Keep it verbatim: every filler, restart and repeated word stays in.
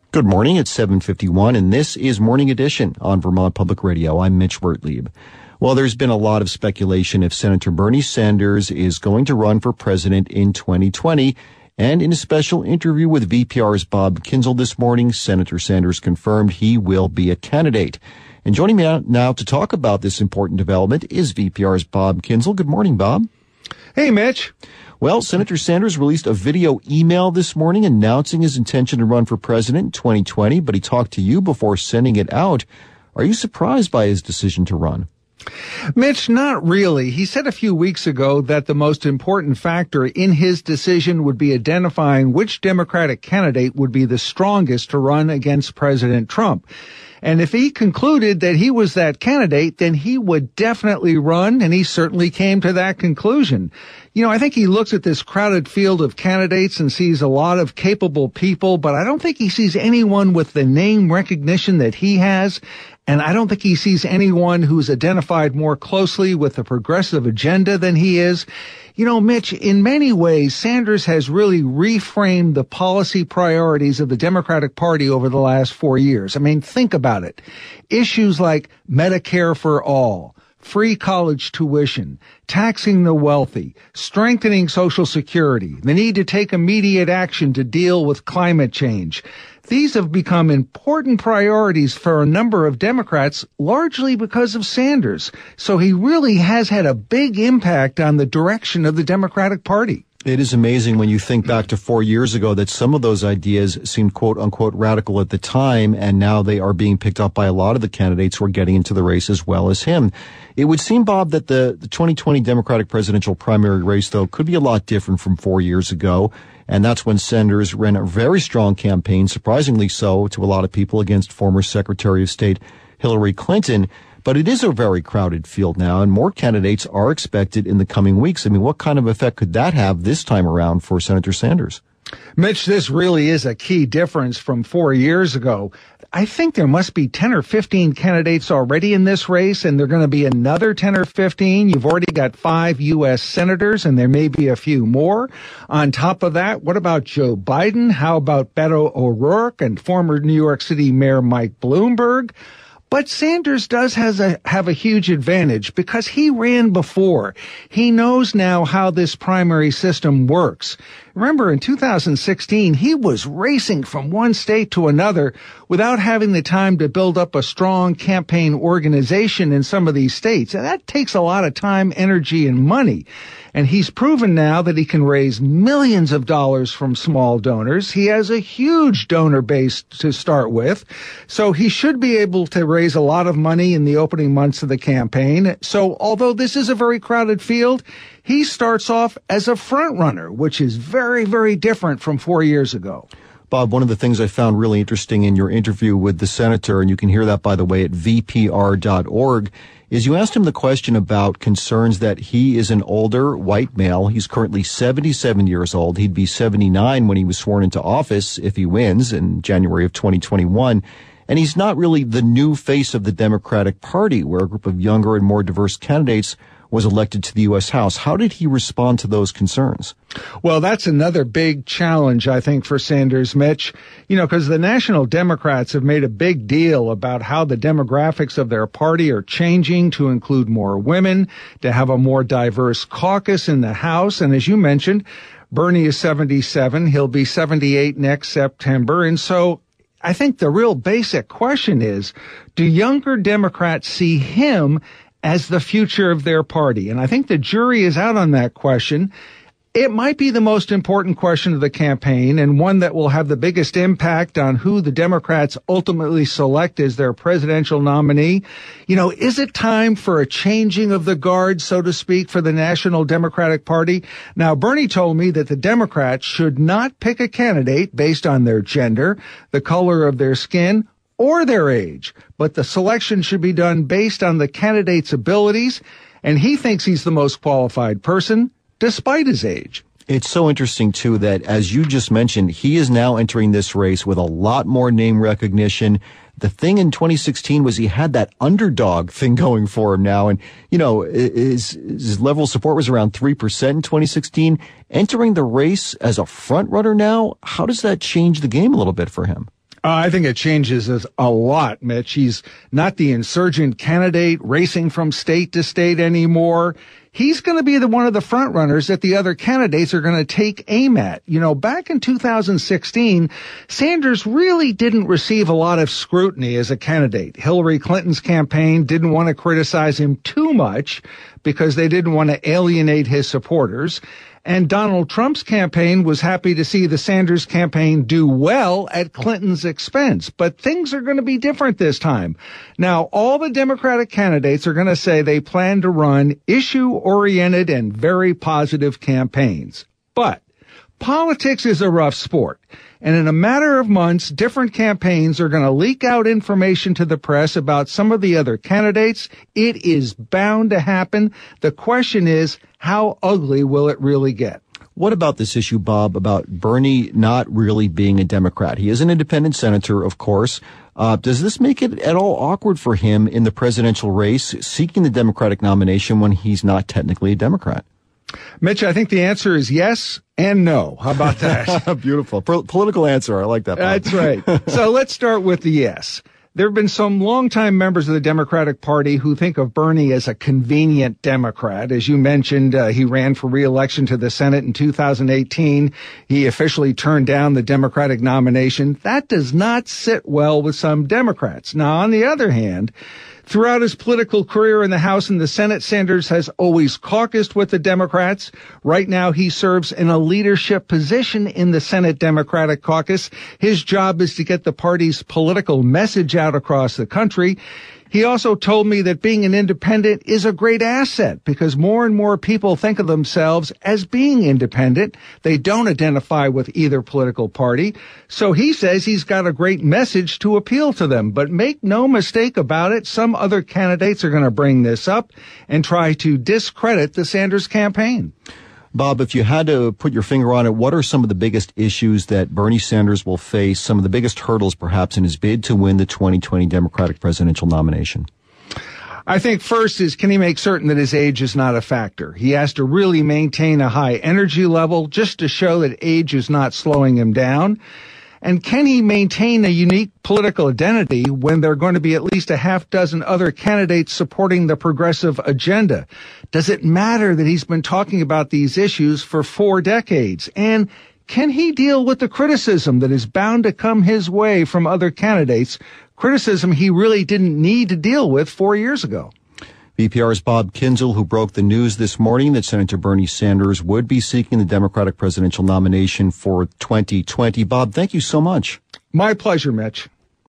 Good morning. It's seven fifty-one, and this is Morning Edition on Vermont Public Radio. I'm Mitch Wertlieb. Well, there's been a lot of speculation if Senator Bernie Sanders is going to run for president in twenty twenty. And in a special interview with V P R's Bob Kinzel this morning, Senator Sanders confirmed he will be a candidate. And joining me now to talk about this important development is V P R's Bob Kinzel. Good morning, Bob. Hey, Mitch. Well, Senator Sanders released a video email this morning announcing his intention to run for president in twenty twenty, but he talked to you before sending it out. Are you surprised by his decision to run? Mitch, not really. He said a few weeks ago that the most important factor in his decision would be identifying which Democratic candidate would be the strongest to run against President Trump. And if he concluded that he was that candidate, then he would definitely run, and he certainly came to that conclusion. You know, I think he looks at this crowded field of candidates and sees a lot of capable people, but I don't think he sees anyone with the name recognition that he has. And I don't think he sees anyone who's identified more closely with the progressive agenda than he is. You know, Mitch, in many ways, Sanders has really reframed the policy priorities of the Democratic Party over the last four years. I mean, think about it. Issues like Medicare for all, free college tuition, taxing the wealthy, strengthening Social Security, the need to take immediate action to deal with climate change. These have become important priorities for a number of Democrats, largely because of Sanders. So he really has had a big impact on the direction of the Democratic Party. It is amazing when you think back to four years ago that some of those ideas seemed quote-unquote radical at the time, and now they are being picked up by a lot of the candidates who are getting into the race as well as him. It would seem, Bob, that the, the twenty twenty Democratic presidential primary race, though, could be a lot different from four years ago. And that's when Sanders ran a very strong campaign, surprisingly so to a lot of people, against former Secretary of State Hillary Clinton. But it is a very crowded field now, and more candidates are expected in the coming weeks. I mean, what kind of effect could that have this time around for Senator Sanders? Mitch, this really is a key difference from four years ago. I think there must be ten or fifteen candidates already in this race, and there are going to be another ten or fifteen. You've already got five U S senators, and there may be a few more. On top of that, what about Joe Biden? How about Beto O'Rourke and former New York City Mayor Mike Bloomberg? But Sanders does has a, have a huge advantage because he ran before. He knows now how this primary system works. Remember, in two thousand sixteen, he was racing from one state to another without having the time to build up a strong campaign organization in some of these states. And that takes a lot of time, energy, and money. And he's proven now that he can raise millions of dollars from small donors. He has a huge donor base to start with. So he should be able to raise a lot of money in the opening months of the campaign. So although this is a very crowded field, he starts off as a front runner, which is very, very different from four years ago. Bob, one of the things I found really interesting in your interview with the senator, and you can hear that, by the way, at v p r dot org, is you asked him the question about concerns that he is an older white male. He's currently seventy-seven years old. He'd be seventy-nine when he was sworn into office if he wins in January of twenty twenty-one. And he's not really the new face of the Democratic Party, where a group of younger and more diverse candidates was elected to the U S House. How did he respond to those concerns? Well, that's another big challenge, I think, for Sanders, Mitch. You know, because the National Democrats have made a big deal about how the demographics of their party are changing to include more women, to have a more diverse caucus in the House. And as you mentioned, Bernie is seventy-seven. He'll be seventy-eight next September. And so I think the real basic question is, do younger Democrats see him as the future of their party? And I think the jury is out on that question. It might be the most important question of the campaign, and one that will have the biggest impact on who the Democrats ultimately select as their presidential nominee. You know, is it time for a changing of the guard, so to speak, for the National Democratic Party? Now, Bernie told me that the Democrats should not pick a candidate based on their gender, the color of their skin, or their age, but the selection should be done based on the candidate's abilities, and he thinks he's the most qualified person, despite his age. It's so interesting, too, that, as you just mentioned, he is now entering this race with a lot more name recognition. The thing in twenty sixteen was he had that underdog thing going for him now, and, you know, his, his level of support was around three percent in twenty sixteen. Entering the race as a front runner now, how does that change the game a little bit for him? Uh, I think it changes us a lot, Mitch. He's not the insurgent candidate racing from state to state anymore. He's going to be the one of the front runners that the other candidates are going to take aim at. You know, back in two thousand sixteen, Sanders really didn't receive a lot of scrutiny as a candidate. Hillary Clinton's campaign didn't want to criticize him too much because they didn't want to alienate his supporters. And Donald Trump's campaign was happy to see the Sanders campaign do well at Clinton's expense. But things are going to be different this time. Now, all the Democratic candidates are going to say they plan to run issue-oriented and very positive campaigns. But politics is a rough sport. And in a matter of months, different campaigns are going to leak out information to the press about some of the other candidates. It is bound to happen. The question is, how ugly will it really get? What about this issue, Bob, about Bernie not really being a Democrat? He is an independent senator, of course. Uh, does this make it at all awkward for him in the presidential race, seeking the Democratic nomination when he's not technically a Democrat? Mitch, I think the answer is yes and no. How about that? Beautiful. P- political answer. I like that, Bob. That's right. So let's start with the yes. There have been some longtime members of the Democratic Party who think of Bernie as a convenient Democrat. As you mentioned, uh, he ran for re-election to the Senate in two thousand eighteen. He officially turned down the Democratic nomination. That does not sit well with some Democrats. Now, on the other hand, throughout his political career in the House and the Senate, Sanders has always caucused with the Democrats. Right now, he serves in a leadership position in the Senate Democratic Caucus. His job is to get the party's political message out across the country. He also told me that being an independent is a great asset because more and more people think of themselves as being independent. They don't identify with either political party. So he says he's got a great message to appeal to them. But make no mistake about it, some other candidates are going to bring this up and try to discredit the Sanders campaign. Bob, if you had to put your finger on it, what are some of the biggest issues that Bernie Sanders will face, some of the biggest hurdles perhaps in his bid to win the twenty twenty Democratic presidential nomination? I think first is, can he make certain that his age is not a factor? He has to really maintain a high energy level just to show that age is not slowing him down. And can he maintain a unique political identity when there are going to be at least a half dozen other candidates supporting the progressive agenda? Does it matter that he's been talking about these issues for four decades? And can he deal with the criticism that is bound to come his way from other candidates, criticism he really didn't need to deal with four years ago? B P R's Bob Kinzel, who broke the news this morning that Senator Bernie Sanders would be seeking the Democratic presidential nomination for twenty twenty. Bob, thank you so much. My pleasure, Mitch.